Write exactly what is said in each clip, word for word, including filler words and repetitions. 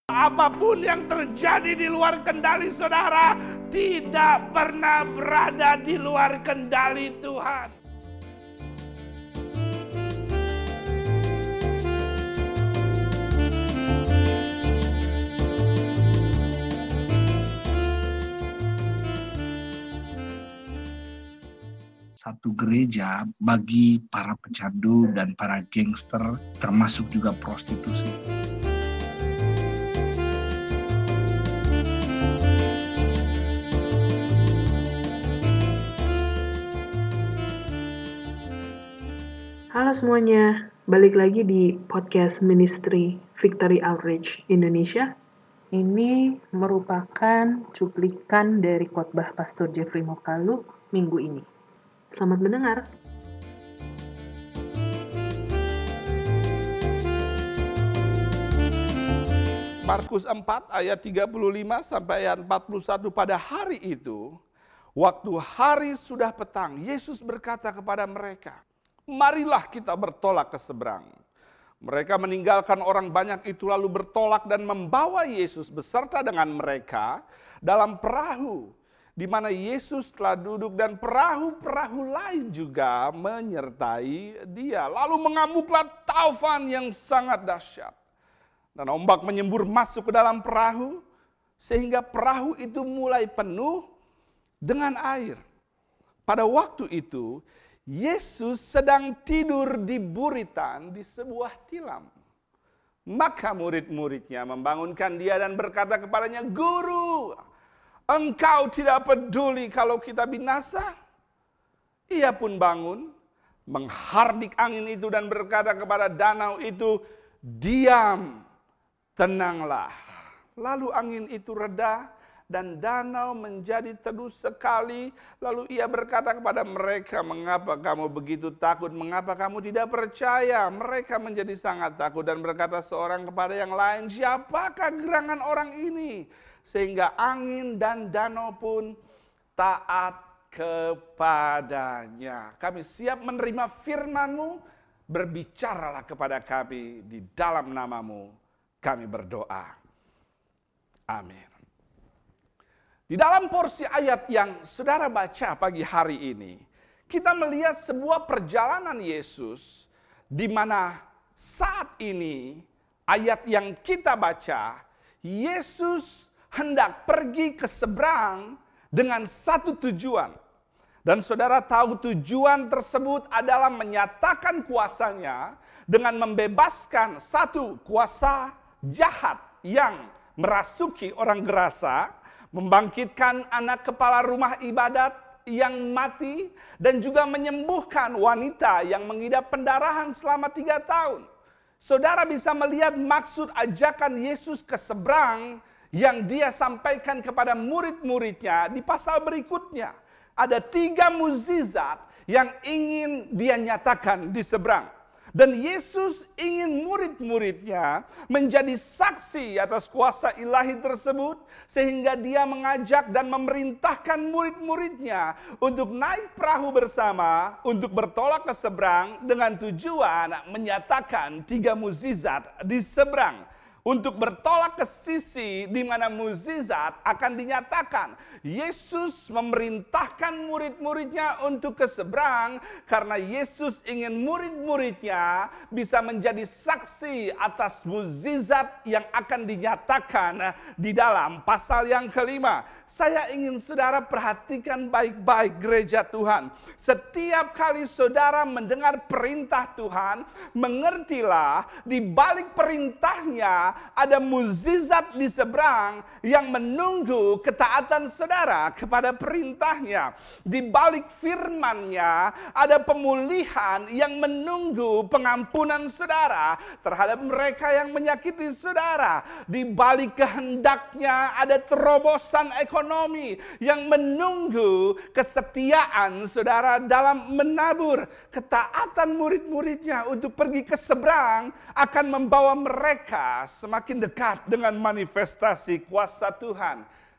Apapun yang terjadi di luar kendali saudara tidak pernah berada di luar kendali Tuhan. Satu gereja bagi para pecandu dan para gangster, termasuk juga prostitusi. Halo semuanya, balik lagi di podcast Ministry Victory Outreach Indonesia. Ini merupakan cuplikan dari khotbah Pastor Jeffrey Mokalu minggu ini. Selamat mendengar. Markus empat ayat tiga puluh lima sampai ayat empat puluh satu. Pada hari itu, waktu hari sudah petang, Yesus berkata kepada mereka, "Marilah kita bertolak ke seberang." Mereka meninggalkan orang banyak itu lalu bertolak dan membawa Yesus beserta dengan mereka dalam perahu, di mana Yesus telah duduk dan perahu-perahu lain juga menyertai dia. Lalu mengamuklah taufan yang sangat dahsyat. Dan ombak menyembur masuk ke dalam perahu, sehingga perahu itu mulai penuh dengan air. Pada waktu itu, Yesus sedang tidur di buritan di sebuah tilam. Maka murid-muridnya membangunkan dia dan berkata kepadanya, "Guru, engkau tidak peduli kalau kita binasa?" Ia pun bangun, menghardik angin itu dan berkata kepada danau itu, "Diam, tenanglah." Lalu angin itu reda dan danau menjadi teduh sekali. Lalu ia berkata kepada mereka, "Mengapa kamu begitu takut? Mengapa kamu tidak percaya?" Mereka menjadi sangat takut dan berkata seorang kepada yang lain, "Siapakah gerangan orang ini? Sehingga angin dan danau pun taat kepadanya." Kami siap menerima firman-Mu, berbicaralah kepada kami di dalam nama-Mu. Kami berdoa. Amin. Di dalam porsi ayat yang saudara baca pagi hari ini, kita melihat sebuah perjalanan Yesus, di mana saat ini ayat yang kita baca, Yesus hendak pergi ke seberang dengan satu tujuan. Dan saudara tahu tujuan tersebut adalah menyatakan kuasanya dengan membebaskan satu kuasa jahat yang merasuki orang gerasa, membangkitkan anak kepala rumah ibadat yang mati, dan juga menyembuhkan wanita yang mengidap pendarahan selama tiga tahun. Saudara bisa melihat maksud ajakan Yesus ke seberang yang dia sampaikan kepada murid-muridnya di pasal berikutnya. Ada tiga mukjizat yang ingin dia nyatakan di seberang. Dan Yesus ingin murid-muridnya menjadi saksi atas kuasa ilahi tersebut, sehingga dia mengajak dan memerintahkan murid-muridnya untuk naik perahu bersama, untuk bertolak ke seberang dengan tujuan menyatakan tiga mukjizat di seberang. Untuk bertolak ke sisi di mana mukjizat akan dinyatakan. Yesus memerintahkan murid-muridnya untuk ke seberang karena Yesus ingin murid-muridnya bisa menjadi saksi atas mukjizat yang akan dinyatakan di dalam pasal yang kelima. Saya ingin saudara perhatikan baik-baik gereja Tuhan. Setiap kali saudara mendengar perintah Tuhan, mengertilah di balik perintahnya ada mukjizat di seberang yang menunggu ketaatan saudara kepada perintahnya. Di balik firman-Nya ada pemulihan yang menunggu pengampunan saudara terhadap mereka yang menyakiti saudara. Di balik kehendaknya ada terobosan ekonomi yang menunggu kesetiaan saudara dalam menabur. Ketaatan murid-muridnya untuk pergi ke seberang akan membawa mereka semakin dekat dengan manifestasi kuasa Tuhan.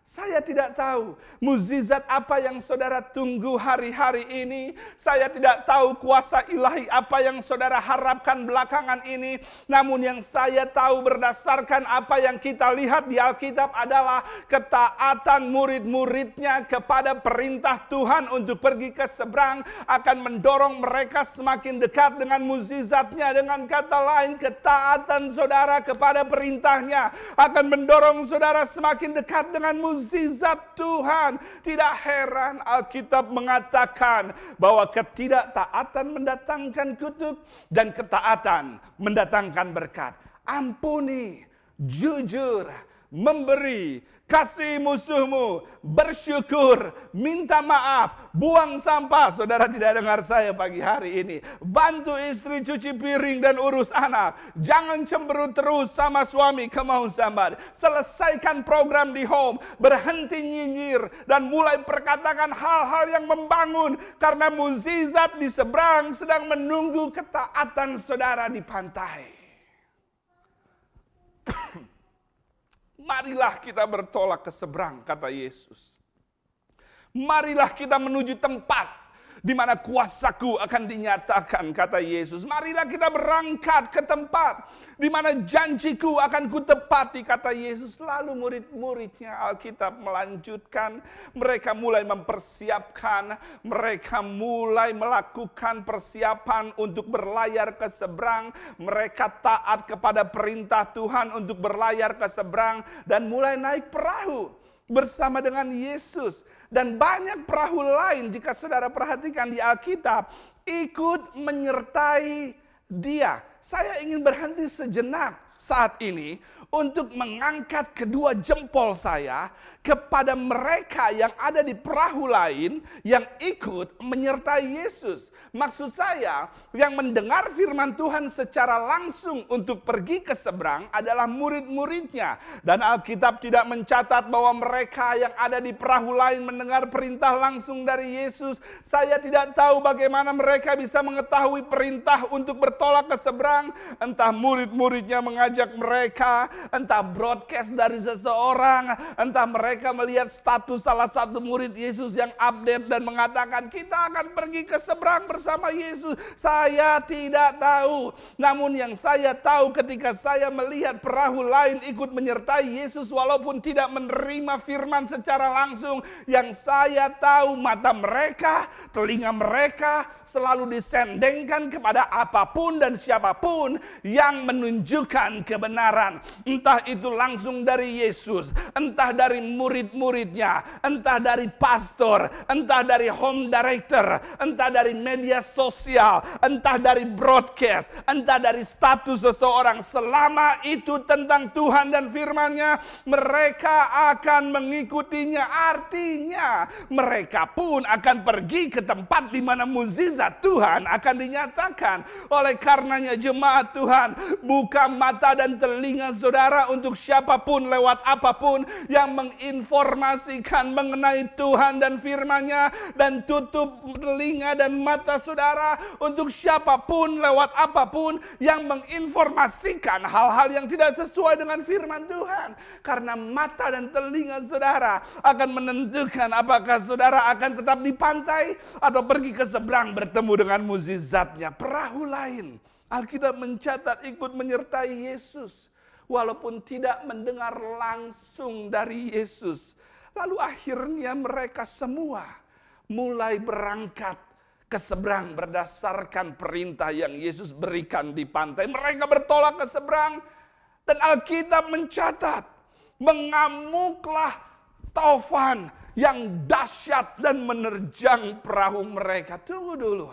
Saya tidak tahu mukjizat apa yang saudara tunggu hari-hari ini. Saya tidak tahu kuasa ilahi apa yang saudara harapkan belakangan ini. Namun yang saya tahu berdasarkan apa yang kita lihat di Alkitab adalah ketaatan murid-muridnya kepada perintah Tuhan untuk pergi ke seberang akan mendorong mereka semakin dekat dengan mukjizatnya. Dengan kata lain, ketaatan saudara kepada perintahnya akan mendorong saudara semakin dekat dengan mukjizat. Mukjizat Tuhan. Tidak heran Alkitab mengatakan bahwa ketidaktaatan mendatangkan kutuk dan ketaatan mendatangkan berkat. Ampuni, jujur, memberi, kasih musuhmu, bersyukur, minta maaf, buang sampah. Saudara tidak dengar saya pagi hari ini. Bantu istri cuci piring dan urus anak. Jangan cemberut terus sama suami, come on somebody. Selesaikan program di home, berhenti nyinyir, dan mulai perkatakan hal-hal yang membangun. Karena mukjizat di seberang sedang menunggu ketaatan saudara di pantai. Marilah kita bertolak ke seberang, kata Yesus. Marilah kita menuju tempat di mana kuasaku akan dinyatakan, kata Yesus. Marilah kita berangkat ke tempat di mana janjiku akan kutepati, kata Yesus. Lalu murid-muridnya, Alkitab melanjutkan, mereka mulai mempersiapkan, mereka mulai melakukan persiapan untuk berlayar ke seberang. Mereka taat kepada perintah Tuhan untuk berlayar ke seberang dan mulai naik perahu bersama dengan Yesus. Dan banyak perahu lain, jika saudara perhatikan di Alkitab, ikut menyertai dia. Saya ingin berhenti sejenak saat ini untuk mengangkat kedua jempol saya kepada mereka yang ada di perahu lain yang ikut menyertai Yesus. Maksud saya, yang mendengar firman Tuhan secara langsung untuk pergi ke seberang adalah murid-muridnya. Dan Alkitab tidak mencatat bahwa mereka yang ada di perahu lain mendengar perintah langsung dari Yesus. Saya tidak tahu bagaimana mereka bisa mengetahui perintah untuk bertolak ke seberang. Entah murid-muridnya mengajak mereka, entah broadcast dari seseorang, entah mereka melihat status salah satu murid Yesus yang update dan mengatakan kita akan pergi ke seberang bersama Yesus. Saya tidak tahu. Namun yang saya tahu ketika saya melihat perahu lain ikut menyertai Yesus walaupun tidak menerima firman secara langsung, yang saya tahu mata mereka, telinga mereka selalu disendengkan kepada apapun dan siapapun yang menunjukkan kebenaran. Entah itu langsung dari Yesus, entah dari murid-muridnya, entah dari pastor, entah dari home director, entah dari media sosial, entah dari broadcast, entah dari status seseorang. Selama itu tentang Tuhan dan firman-Nya, mereka akan mengikutinya. Artinya mereka pun akan pergi ke tempat di mana mukjizat Tuhan akan dinyatakan. Oleh karenanya jemaat Tuhan, buka mata dan telinga saudara untuk siapapun lewat apapun yang menginformasikan mengenai Tuhan dan firman-Nya, dan tutup telinga dan mata saudara untuk siapapun lewat apapun yang menginformasikan hal-hal yang tidak sesuai dengan firman Tuhan. Karena mata dan telinga saudara akan menentukan apakah saudara akan tetap di pantai atau pergi ke seberang bertemu dengan mukjizatnya. Perahu lain, Alkitab mencatat, ikut menyertai Yesus walaupun tidak mendengar langsung dari Yesus. Lalu akhirnya mereka semua mulai berangkat ke seberang berdasarkan perintah yang Yesus berikan di pantai. Mereka bertolak ke seberang dan Alkitab mencatat, mengamuklah taufan yang dahsyat dan menerjang perahu mereka. Tunggu dulu.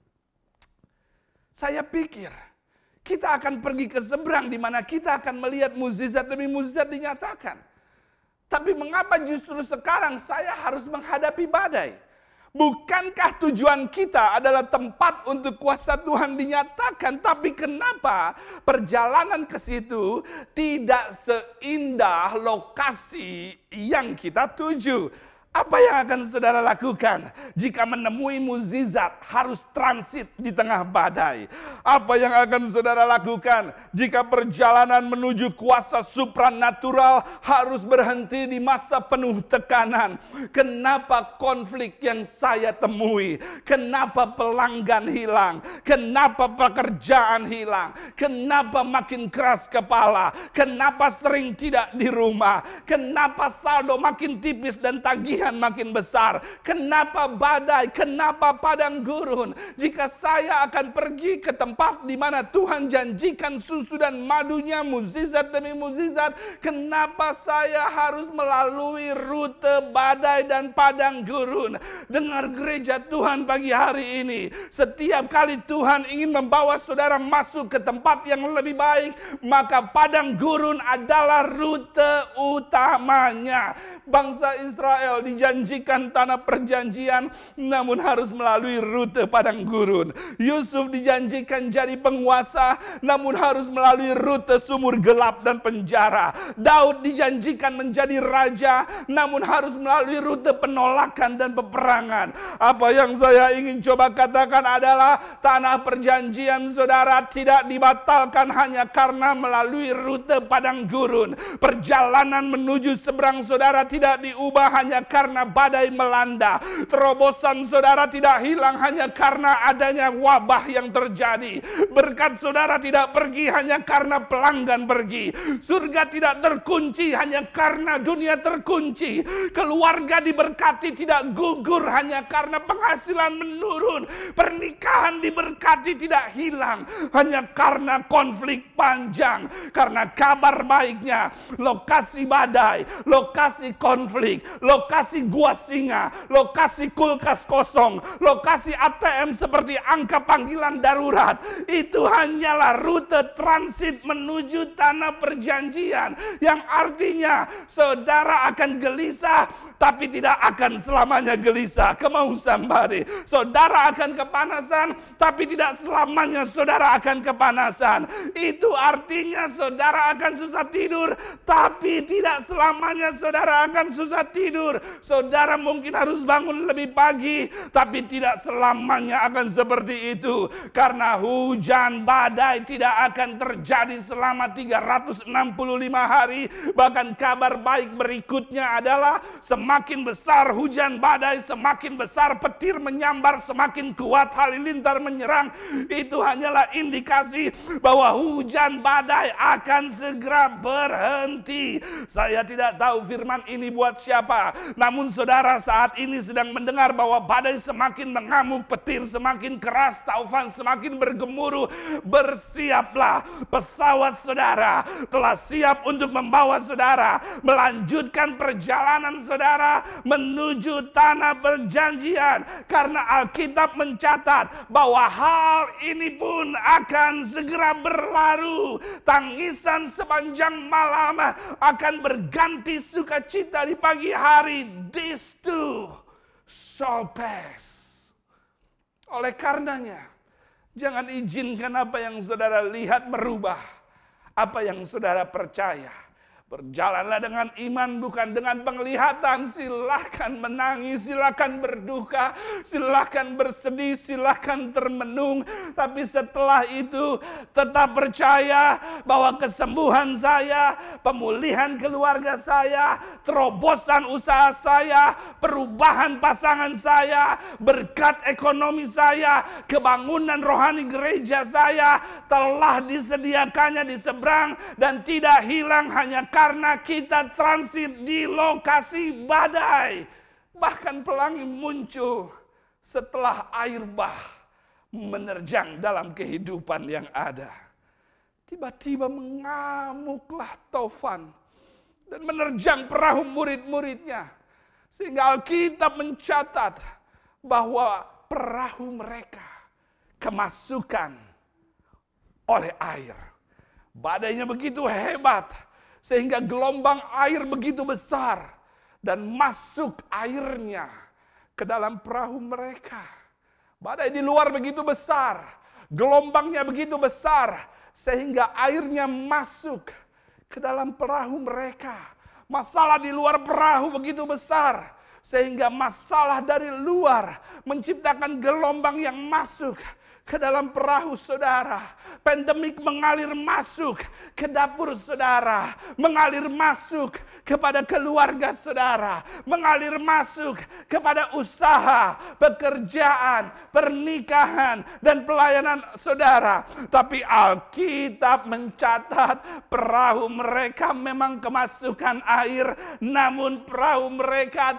Saya pikir kita akan pergi ke seberang di mana kita akan melihat mukjizat demi mukjizat dinyatakan. Tapi mengapa justru sekarang saya harus menghadapi badai? Bukankah tujuan kita adalah tempat untuk kuasa Tuhan dinyatakan? Tapi kenapa perjalanan ke situ tidak seindah lokasi yang kita tuju? Apa yang akan saudara lakukan jika menemui mukjizat harus transit di tengah badai? Apa yang akan saudara lakukan jika perjalanan menuju kuasa supranatural harus berhenti di masa penuh tekanan? Kenapa konflik yang saya temui? Kenapa pelanggan hilang? Kenapa pekerjaan hilang? Kenapa makin keras kepala? Kenapa sering tidak di rumah? Kenapa saldo makin tipis dan tagihan makin besar? Kenapa badai? Kenapa padang gurun? Jika saya akan pergi ke tempat di mana Tuhan janjikan susu dan madunya, mukjizat demi mukjizat, kenapa saya harus melalui rute badai dan padang gurun? Dengar gereja Tuhan pagi hari ini, setiap kali Tuhan ingin membawa saudara masuk ke tempat yang lebih baik, maka padang gurun adalah rute utamanya. Bangsa Israel dijanjikan tanah perjanjian, namun harus melalui rute padang gurun. Yusuf dijanjikan jadi penguasa, namun harus melalui rute sumur gelap dan penjara. Daud dijanjikan menjadi raja, namun harus melalui rute penolakan dan peperangan. Apa yang saya ingin coba katakan adalah tanah perjanjian saudara tidak dibatalkan hanya karena melalui rute padang gurun. Perjalanan menuju seberang saudara tidak diubah hanya karena badai melanda. Terobosan saudara tidak hilang hanya karena adanya wabah yang terjadi. Berkat saudara tidak pergi hanya karena pelanggan pergi. Surga tidak terkunci hanya karena dunia terkunci. Keluarga diberkati tidak gugur hanya karena penghasilan menurun. Pernikahan diberkati tidak hilang hanya karena konflik panjang. Karena kabar baiknya, lokasi badai, lokasi konflik, lokasi gua singa, lokasi kulkas kosong, lokasi A T M seperti angka panggilan darurat, itu hanyalah rute transit menuju tanah perjanjian, yang artinya saudara akan gelisah tapi tidak akan selamanya gelisah. Come on somebody. Saudara akan kepanasan tapi tidak selamanya saudara akan kepanasan. Itu artinya saudara akan susah tidur tapi tidak selamanya saudara akan susah tidur. Saudara mungkin harus bangun lebih pagi tapi tidak selamanya akan seperti itu. Karena hujan badai tidak akan terjadi selama tiga ratus enam puluh lima hari. Bahkan kabar baik berikutnya adalah semakin besar hujan badai, semakin besar petir menyambar, semakin kuat halilintar menyerang. Itu hanyalah indikasi bahwa hujan badai akan segera berhenti. Saya tidak tahu firman ini buat siapa, namun saudara saat ini sedang mendengar bahwa badai semakin mengamuk, petir semakin keras, taufan semakin bergemuruh. Bersiaplah, pesawat saudara telah siap untuk membawa saudara melanjutkan perjalanan saudara menuju tanah perjanjian. Karena Alkitab mencatat bahwa hal ini pun akan segera berlalu. Tangisan sepanjang malam akan berganti sukacita di pagi hari. This too shall pass. Oleh karenanya, jangan izinkan apa yang saudara lihat merubah apa yang saudara percaya. Berjalanlah dengan iman bukan dengan penglihatan. Silakan menangis, silakan berduka, silakan bersedih, silakan termenung. Tapi setelah itu tetap percaya bahwa kesembuhan saya, pemulihan keluarga saya, terobosan usaha saya, perubahan pasangan saya, berkat ekonomi saya, kebangunan rohani gereja saya telah disediakannya di seberang dan tidak hilang hanya karena kita transit di lokasi badai. Bahkan pelangi muncul setelah air bah menerjang dalam kehidupan yang ada. Tiba-tiba mengamuklah taufan dan menerjang perahu murid-muridnya. Sehingga Alkitab mencatat bahwa perahu mereka kemasukan oleh air. Badainya begitu hebat sehingga gelombang air begitu besar dan masuk airnya ke dalam perahu mereka. Badai di luar begitu besar, gelombangnya begitu besar sehingga airnya masuk ke dalam perahu mereka. Masalah di luar perahu begitu besar Sehingga masalah dari luar menciptakan gelombang yang masuk ke dalam perahu saudara. Pandemik mengalir masuk ke dapur saudara, mengalir masuk kepada keluarga saudara, mengalir masuk kepada usaha, pekerjaan, pernikahan, dan pelayanan saudara. Tapi Alkitab mencatat perahu mereka memang kemasukan air, namun perahu mereka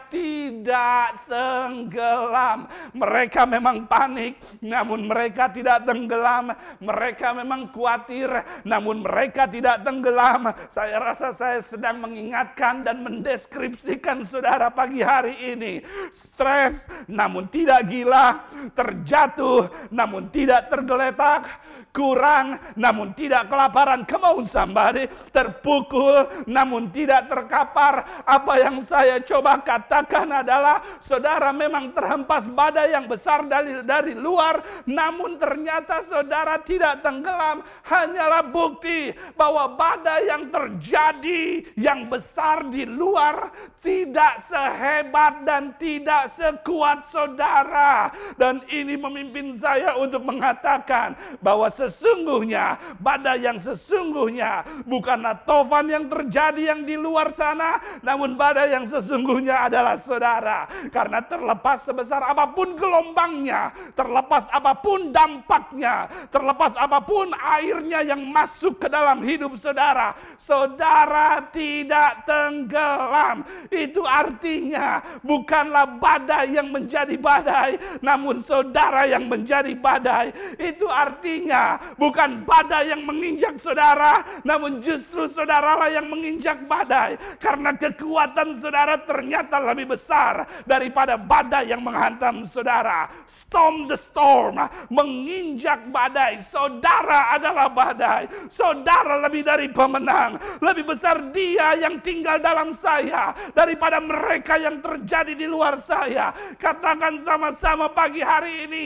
tidak tenggelam. Mereka memang panik, namun mereka tidak tenggelam. Mereka memang khawatir, namun mereka tidak tenggelam. Saya rasa saya sedang mengingatkan dan mendeskripsikan saudara pagi hari ini. Stres, namun tidak gila. Terjatuh, namun tidak tergeletak. Kurang, namun tidak kelaparan. Come on somebody. Terpukul, namun tidak terkapar. Apa yang saya coba katakan adalah, saudara memang terhempas badai yang besar dari, dari luar, namun ternyata saudara tidak tenggelam. Hanyalah bukti bahwa badai yang terjadi, yang besar di luar, tidak sehebat dan tidak sekuat saudara. Dan ini memimpin saya untuk mengatakan bahwa sesungguhnya badai yang sesungguhnya bukanlah tofan yang terjadi yang di luar sana, namun badai yang sesungguhnya adalah saudara. Karena terlepas sebesar apapun gelombangnya, terlepas apapun dampaknya, terlepas apapun airnya yang masuk ke dalam hidup saudara, saudara tidak tenggelam. Itu artinya bukanlah badai yang menjadi badai, namun saudara yang menjadi badai. Itu artinya bukan badai yang menginjak saudara, namun justru saudaralah yang menginjak badai. Karena kekuatan saudara ternyata lebih besar daripada badai yang menghantam saudara. Storm the storm, menginjak badai. Saudara adalah badai. Saudara lebih dari pemenang. Lebih besar dia yang tinggal dalam saya daripada mereka yang terjadi di luar saya. Katakan sama-sama pagi hari ini,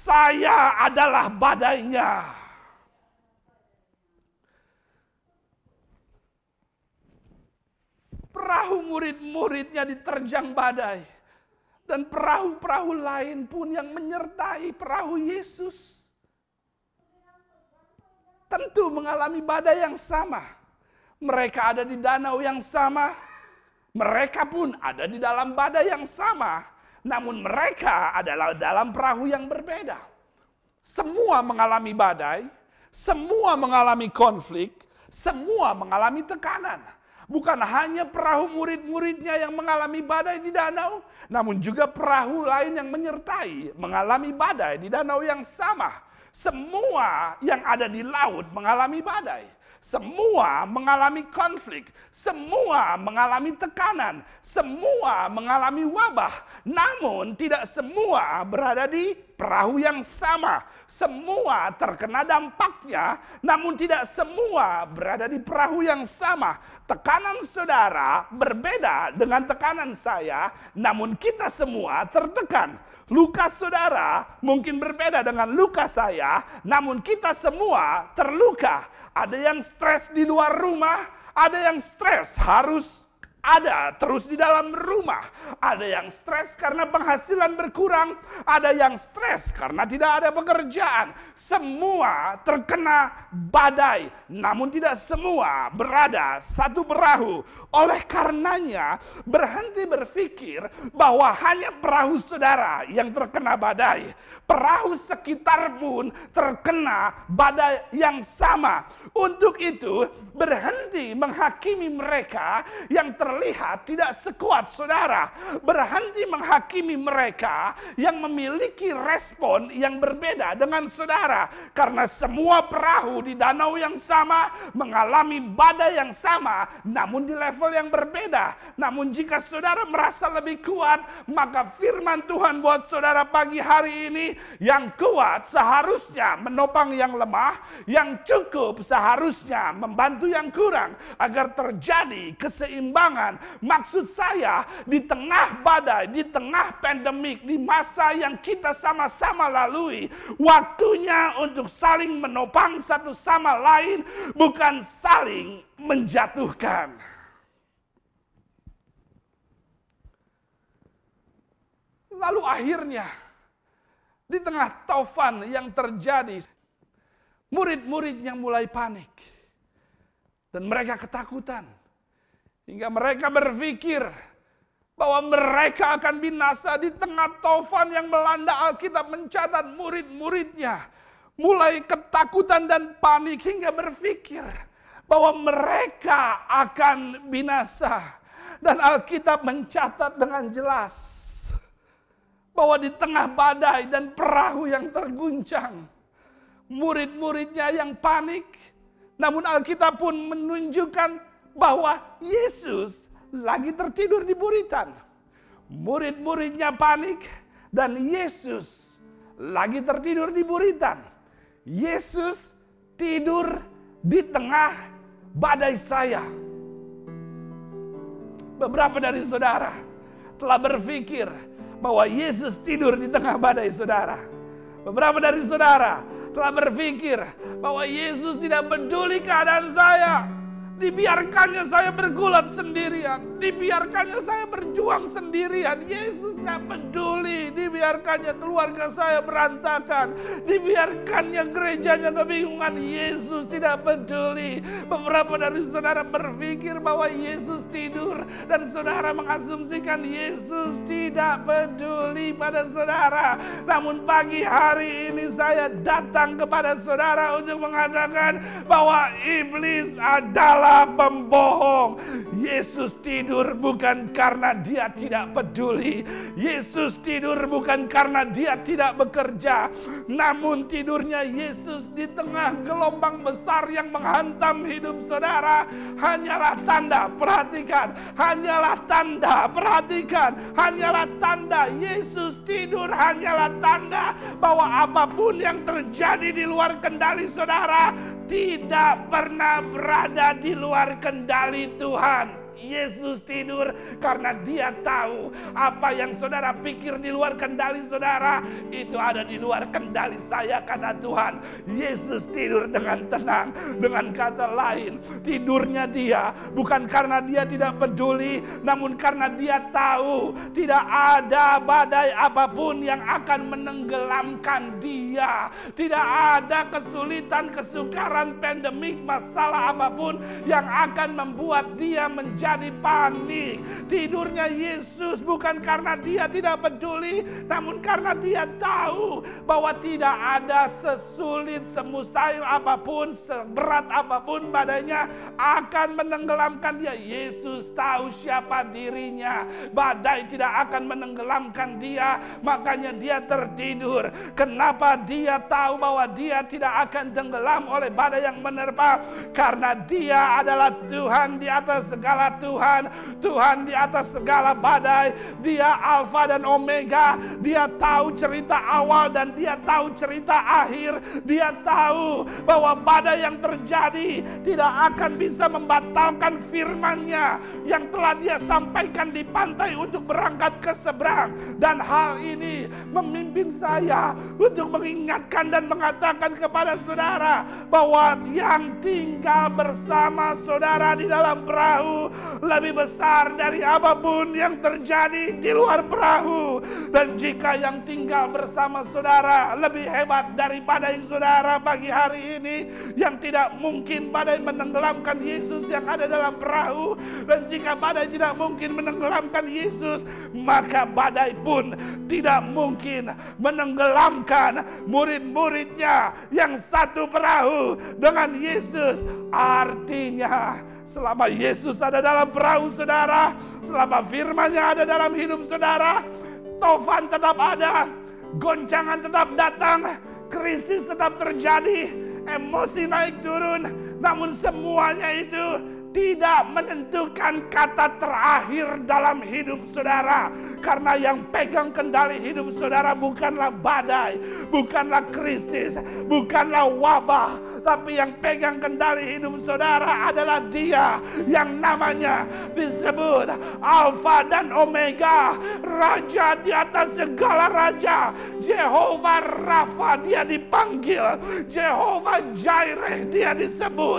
saya adalah badainya. Perahu murid-muridnya diterjang badai. Dan perahu-perahu lain pun yang menyertai perahu Yesus tentu mengalami badai yang sama. Mereka ada di danau yang sama. Mereka pun ada di dalam badai yang sama. Namun mereka adalah dalam perahu yang berbeda. Semua mengalami badai. Semua mengalami konflik. Semua mengalami tekanan. Bukan hanya perahu murid-muridnya yang mengalami badai di danau, namun juga perahu lain yang menyertai mengalami badai di danau yang sama. Semua yang ada di laut mengalami badai. Semua mengalami konflik, semua mengalami tekanan, semua mengalami wabah. Namun tidak semua berada di perahu yang sama. Semua terkena dampaknya, namun tidak semua berada di perahu yang sama. Tekanan saudara berbeda dengan tekanan saya, namun kita semua tertekan. Luka saudara mungkin berbeda dengan luka saya, namun kita semua terluka. Ada yang stres di luar rumah, ada yang stres harus ada terus di dalam rumah. Ada yang stres karena penghasilan berkurang, ada yang stres karena tidak ada pekerjaan. Semua terkena badai, namun tidak semua berada satu perahu. Oleh karenanya, berhenti berpikir bahwa hanya perahu saudara yang terkena badai. Perahu sekitar pun terkena badai yang sama. Untuk itu, berhenti menghakimi mereka yang terlihat tidak sekuat saudara. Berhenti menghakimi mereka yang memiliki respon yang berbeda dengan saudara. Karena semua perahu di danau yang sama mengalami badai yang sama, namun di level yang berbeda. Namun jika saudara merasa lebih kuat, maka firman Tuhan buat saudara pagi hari ini, yang kuat seharusnya menopang yang lemah, yang cukup seharusnya membantu yang kurang, agar terjadi keseimbangan. Maksud saya, di tengah badai, di tengah pandemik, di masa yang kita sama-sama lalui, waktunya untuk saling menopang satu sama lain, bukan saling menjatuhkan. Lalu akhirnya, di tengah taufan yang terjadi, murid-muridnya mulai panik. Dan mereka ketakutan. Hingga mereka berpikir bahwa mereka akan binasa. Di tengah taufan yang melanda, Alkitab mencatat murid-muridnya mulai ketakutan dan panik hingga berpikir bahwa mereka akan binasa. Dan Alkitab mencatat dengan jelas bahwa di tengah badai dan perahu yang terguncang, murid-muridnya yang panik, namun Alkitab pun menunjukkan bahwa Yesus lagi tertidur di buritan. Murid-muridnya panik dan Yesus lagi tertidur di buritan. Yesus tidur di tengah badai saya. Beberapa dari saudara telah berpikir bahwa Yesus tidur di tengah badai saudara. Beberapa dari saudara telah berpikir bahwa Yesus tidak peduli keadaan saya. Dibiarkannya saya bergulat sendirian. Dibiarkannya saya berjuang sendirian. Yesus tidak peduli. Dibiarkannya keluarga saya berantakan. Dibiarkannya gerejanya kebingungan. Yesus tidak peduli. Beberapa dari saudara berpikir bahwa Yesus tidur. Dan saudara mengasumsikan Yesus tidak peduli pada saudara. Namun pagi hari ini saya datang kepada saudara untuk mengatakan bahwa iblis adalah pembohong. Yesus tidur bukan karena dia tidak peduli. Yesus tidur bukan karena dia tidak bekerja. Namun tidurnya Yesus di tengah gelombang besar yang menghantam hidup saudara hanyalah tanda, perhatikan, hanyalah tanda, perhatikan, hanyalah tanda. Yesus tidur hanyalah tanda bahwa apapun yang terjadi di luar kendali saudara tidak pernah berada di luar kendali Tuhan. Yesus tidur karena dia tahu apa yang saudara pikir di luar kendali saudara itu ada di luar kendali saya, kata Tuhan. Yesus tidur dengan tenang. Dengan kata lain, tidurnya dia bukan karena dia tidak peduli, namun karena dia tahu tidak ada badai apapun yang akan menenggelamkan dia. Tidak ada kesulitan, kesukaran, pandemik, masalah apapun yang akan membuat dia menjadi jadi panik. Tidurnya Yesus bukan karena dia tidak peduli, namun karena dia tahu bahwa tidak ada sesulit, semustahil apapun, seberat apapun badainya akan menenggelamkan dia. Yesus tahu siapa dirinya. Badai tidak akan menenggelamkan dia, makanya dia tertidur. Kenapa dia tahu bahwa dia tidak akan tenggelam oleh badai yang menerpa? Karena dia adalah Tuhan di atas segala Tuhan, Tuhan di atas segala badai. Dia Alfa dan Omega. Dia tahu cerita awal dan dia tahu cerita akhir. Dia tahu bahwa badai yang terjadi tidak akan bisa membatalkan firman-Nya yang telah dia sampaikan di pantai untuk berangkat ke seberang. Dan hal ini memimpin saya untuk mengingatkan dan mengatakan kepada saudara bahwa yang tinggal bersama saudara di dalam perahu lebih besar dari apapun yang terjadi di luar perahu. Dan jika yang tinggal bersama saudara lebih hebat dari badai saudara pagi hari ini, yang tidak mungkin badai menenggelamkan Yesus yang ada dalam perahu. Dan jika badai tidak mungkin menenggelamkan Yesus, maka badai pun tidak mungkin menenggelamkan murid-muridnya yang satu perahu dengan Yesus. Artinya selama Yesus ada dalam perahu saudara, selama firman-Nya ada dalam hidup saudara, taufan tetap ada, goncangan tetap datang, krisis tetap terjadi, emosi naik turun, namun semuanya itu tidak menentukan kata terakhir dalam hidup saudara. Karena yang pegang kendali hidup saudara bukanlah badai, bukanlah krisis, bukanlah wabah, tapi yang pegang kendali hidup saudara adalah Dia yang namanya disebut Alfa dan Omega, Raja di atas segala raja, Jehovah Rafa Dia dipanggil, Jehovah Jireh Dia disebut.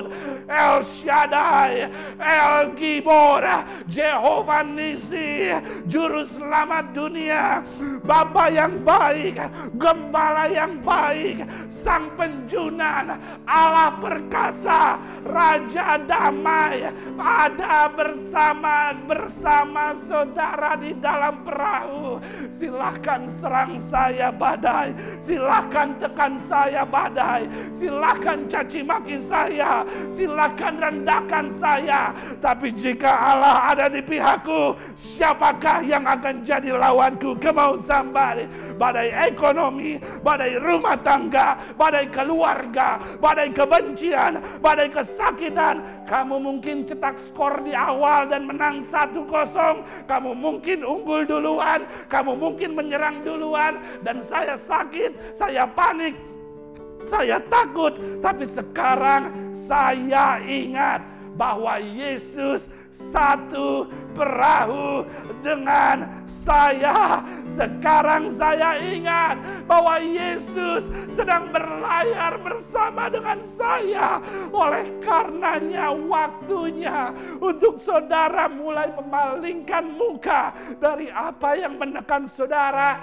El Shaddai, El Gibor, Jehovah Nisi, Juru Selamat dunia, Bapa yang baik, Gembala yang baik, Sang Penjunan, Allah perkasa, Raja damai, ada bersama bersama saudara di dalam perahu. Silahkan serang saya badai, silahkan tekan saya badai, silahkan caci maki saya, silahkan rendahkan saya. Tapi jika Allah ada di pihakku, siapakah yang akan jadi lawanku? Come on somebody. Badai ekonomi, badai rumah tangga, badai keluarga, badai kebencian, badai kesakitan. Kamu mungkin cetak skor di awal dan menang satu kosong. Kamu mungkin unggul duluan, kamu mungkin menyerang duluan. Dan saya sakit, saya panik, saya takut. Tapi sekarang saya ingat bahwa Yesus satu perahu dengan saya. Sekarang saya ingat bahwa Yesus sedang berlayar bersama dengan saya. Oleh karenanya waktunya untuk saudara mulai memalingkan muka dari apa yang menekan saudara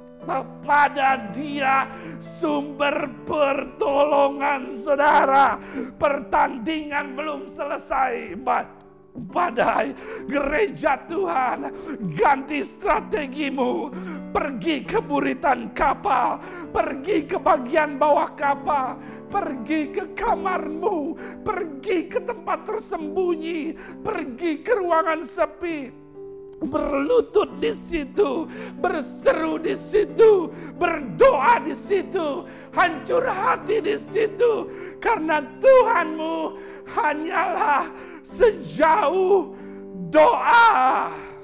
kepada Dia, sumber pertolongan saudara. Pertandingan belum selesai, badai, gereja Tuhan, ganti strategimu, pergi ke buritan kapal, pergi ke bagian bawah kapal, pergi ke kamarmu, pergi ke tempat tersembunyi, pergi ke ruangan sepi, berlutut di situ, berseru di situ, berdoa di situ, hancur hati di situ, karena Tuhanmu hanyalah sejauh doa.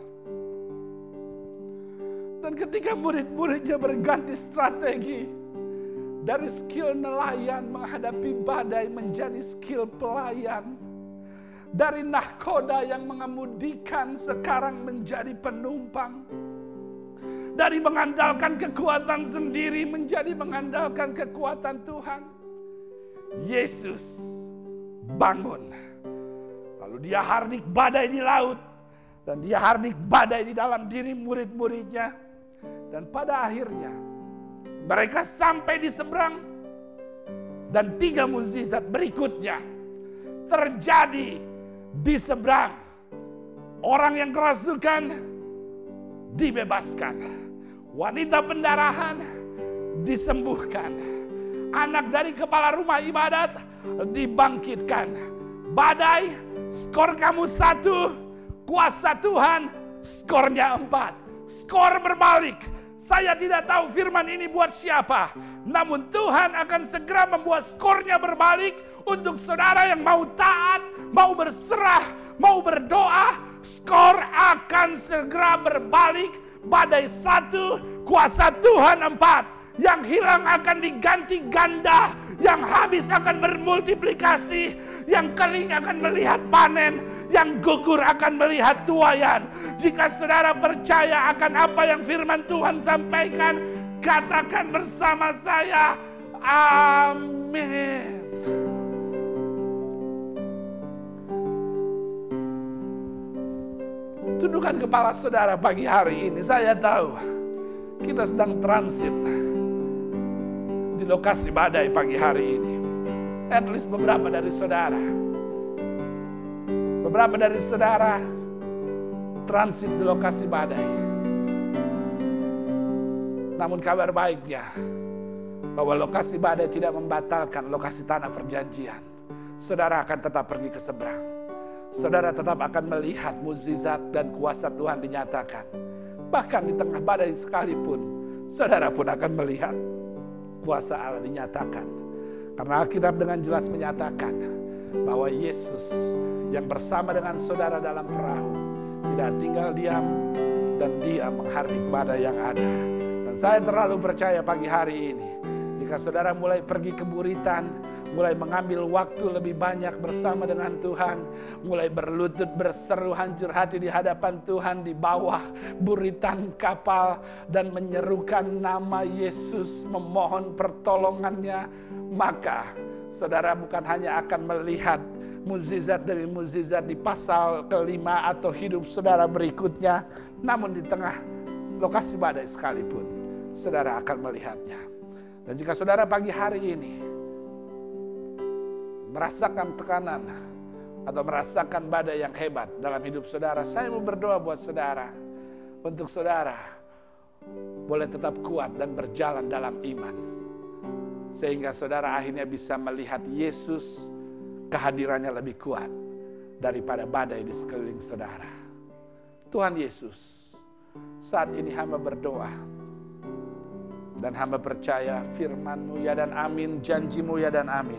Dan ketika murid-muridnya berganti strategi dari skill nelayan menghadapi badai menjadi skill pelayan, dari nahkoda yang mengemudikan sekarang menjadi penumpang, dari mengandalkan kekuatan sendiri menjadi mengandalkan kekuatan Tuhan. Yesus bangun. Lalu dia hardik badai di laut, dan dia hardik badai di dalam diri murid-muridnya. Dan pada akhirnya mereka sampai di seberang, dan tiga mukjizat berikutnya terjadi di seberang. Orang yang kerasukan dibebaskan, wanita pendarahan disembuhkan, anak dari kepala rumah ibadat dibangkitkan. Badai, skor kamu satu, kuasa Tuhan skornya empat. Skor berbalik. Saya tidak tahu firman ini buat siapa, namun Tuhan akan segera membuat skornya berbalik untuk saudara yang mau taat, mau berserah, mau berdoa. Skor akan segera berbalik. Badai satu, kuasa Tuhan empat. Yang hilang akan diganti ganda, yang habis akan bermultiplikasi, yang kering akan melihat panen, yang gugur akan melihat tuaian. Jika saudara percaya akan apa yang firman Tuhan sampaikan, katakan bersama saya, amin. Tundukkan kepala saudara pagi hari ini. Saya tahu kita sedang transit di lokasi badai pagi hari ini. At least beberapa dari saudara. Beberapa dari saudara transit di lokasi badai. Namun kabar baiknya bahwa lokasi badai tidak membatalkan lokasi tanah perjanjian. Saudara akan tetap pergi ke seberang. Saudara tetap akan melihat mukjizat dan kuasa Tuhan dinyatakan. Bahkan di tengah badai sekalipun, saudara pun akan melihat kuasa Allah dinyatakan. Karena Alkitab dengan jelas menyatakan bahwa Yesus yang bersama dengan saudara dalam perahu tidak tinggal diam, dan Dia menghardik badai yang ada. Dan saya terlalu percaya pagi hari ini, jika saudara mulai pergi ke buritan, mulai mengambil waktu lebih banyak bersama dengan Tuhan, mulai berlutut berseru hancur hati di hadapan Tuhan di bawah buritan kapal, dan menyerukan nama Yesus, memohon pertolongannya, maka saudara bukan hanya akan melihat mukjizat demi mukjizat di pasal kelima atau hidup saudara berikutnya. Namun di tengah lokasi badai sekalipun, saudara akan melihatnya. Dan jika saudara pagi hari ini merasakan tekanan atau merasakan badai yang hebat dalam hidup saudara, saya mau berdoa buat saudara, untuk saudara boleh tetap kuat dan berjalan dalam iman, sehingga saudara akhirnya bisa melihat Yesus, kehadirannya lebih kuat daripada badai di sekeliling saudara. Tuhan Yesus, saat ini hamba berdoa, dan hamba percaya firman-Mu ya dan amin, janji-Mu ya dan amin.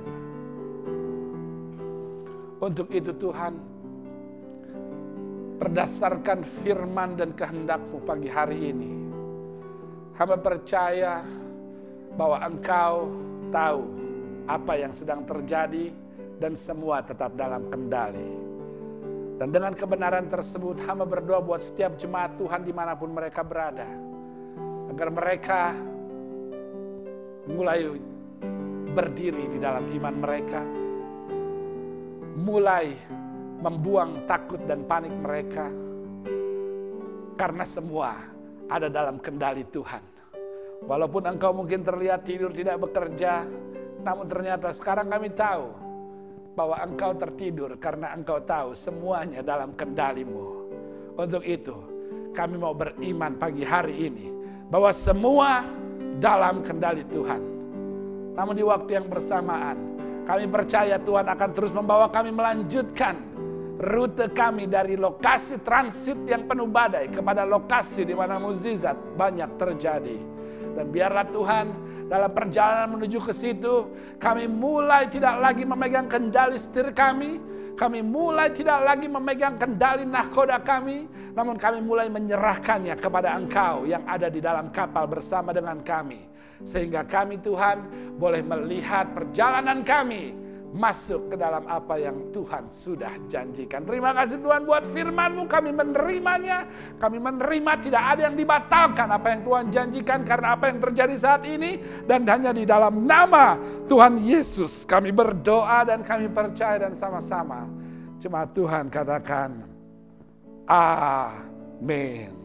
Untuk itu Tuhan, berdasarkan firman dan kehendak-Mu pagi hari ini, hamba percaya bahwa Engkau tahu apa yang sedang terjadi dan semua tetap dalam kendali. Dan dengan kebenaran tersebut, hamba berdoa buat setiap jemaat Tuhan dimanapun mereka berada, agar mereka mulai berdiri di dalam iman mereka, mulai membuang takut dan panik mereka, karena semua ada dalam kendali Tuhan. Walaupun engkau mungkin terlihat tidur tidak bekerja, namun ternyata sekarang kami tahu bahwa engkau tertidur karena engkau tahu semuanya dalam kendali-Mu. Untuk itu kami mau beriman pagi hari ini bahwa semua dalam kendali Tuhan. Namun di waktu yang bersamaan, kami percaya Tuhan akan terus membawa kami melanjutkan rute kami dari lokasi transit yang penuh badai kepada lokasi di mana mukjizat banyak terjadi. Dan biarlah Tuhan, dalam perjalanan menuju ke situ, kami mulai tidak lagi memegang kendali setir kami, kami mulai tidak lagi memegang kendali nahkoda kami, namun kami mulai menyerahkannya kepada Engkau yang ada di dalam kapal bersama dengan kami. Sehingga kami Tuhan boleh melihat perjalanan kami masuk ke dalam apa yang Tuhan sudah janjikan. Terima kasih Tuhan buat firman-Mu, kami menerimanya. Kami menerima tidak ada yang dibatalkan apa yang Tuhan janjikan karena apa yang terjadi saat ini. Dan hanya di dalam nama Tuhan Yesus kami berdoa dan kami percaya, dan sama-sama jemaat Tuhan katakan amin.